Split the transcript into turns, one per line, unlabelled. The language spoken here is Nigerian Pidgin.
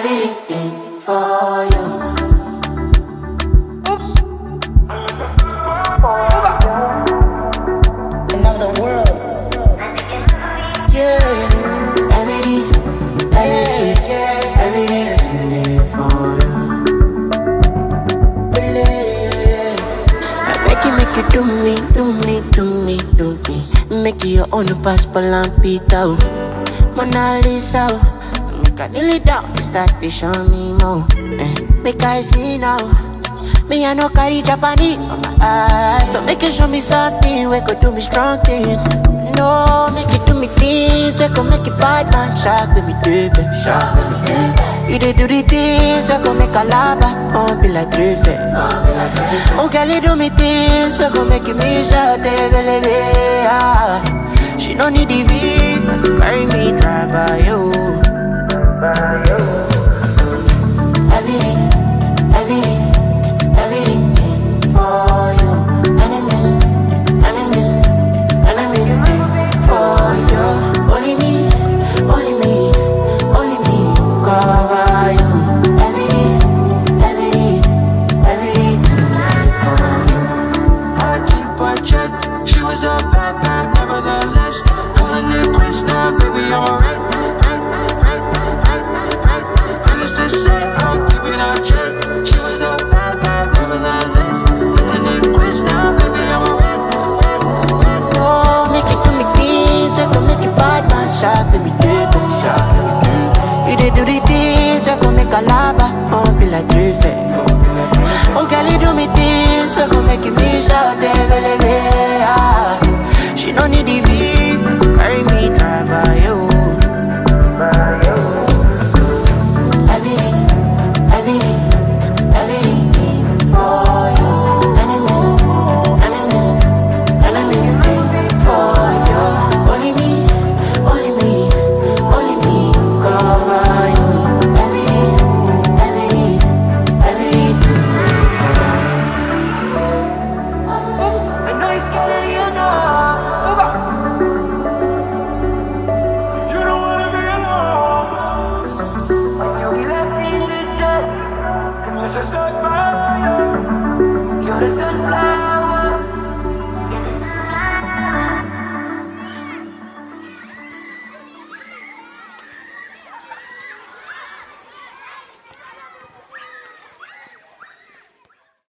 everything for you. Another world. Yeah, everything for you. I beg you, make you do me. Make you your own passport and Peter. Mona Lisa, make I kneel it down, start to show me more. Make I see now. Me I no carry Japanese for my eyes, so make you show me something we could do me strong thing. No, make you do me things we could make it bad man shock with me baby. You dey do the things we could make a lava, won't be like Drift. Oh girl, you do me things we could make you miss out, baby. She no need the visa to carry me drive by you. Everything for you. Enemies for you. Only me cover you. Everything for you.
I keep a check. She was a bad, nevertheless. Calling it quits now, baby, I'm alright. Needless to say, I'm keeping a check. She was a bad, nevertheless. Calling it quits now, baby, I'm alright.
Oh, make it do me things, we gon' make it bad man shock with me baby. You dey do the things, we gon' make a lava, won't be like Drift. Oh girl, you do me things, we gon' make you miss out, baby. She no need the visa to carry me drive by you. Everything for you. Enemies for you. Only me cover you. Everything for you.
I know it's scary, you know. You don't wanna be alone. When you be left in the dust, and you're just stuck by you. You're the